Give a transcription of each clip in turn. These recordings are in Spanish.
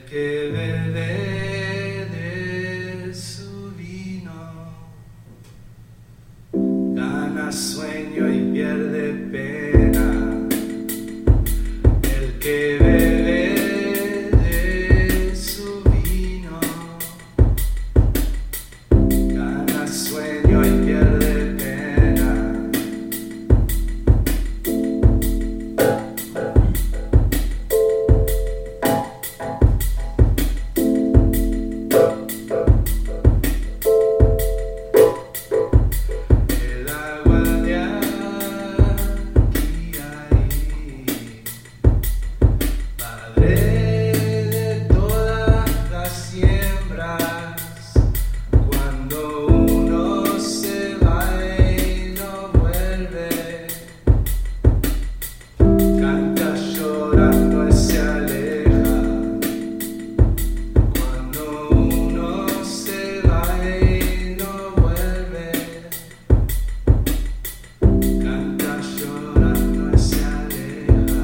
que bebe de su vino gana sueño y pierde pena. El que bebe de su vino gana sueño y pierde pena. El agua de aquí ahí, padre de todas las siembras, cuando uno se va y no vuelve, canta llorando y se aleja. Cuando uno se va y no vuelve, canta llorando y se aleja.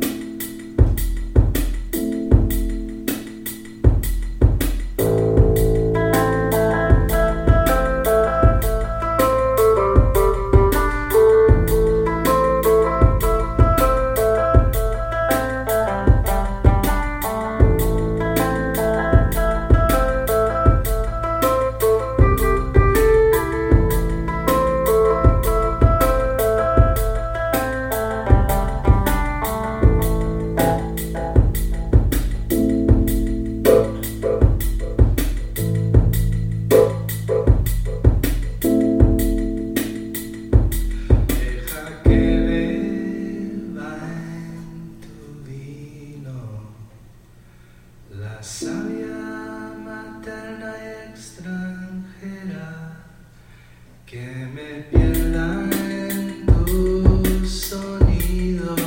Deja que beba en tu vino la savia materna y extranjera, que me pierda en tus sonidos,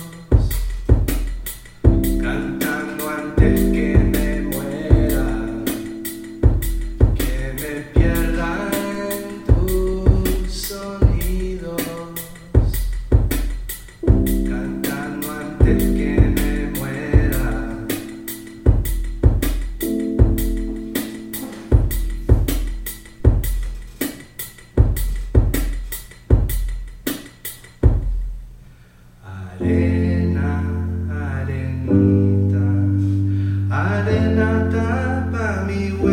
cantando antes que me muera, que me pierda en tus sonidos, cantando antes que me muera. Arena, arenita, arena tapa mi huella.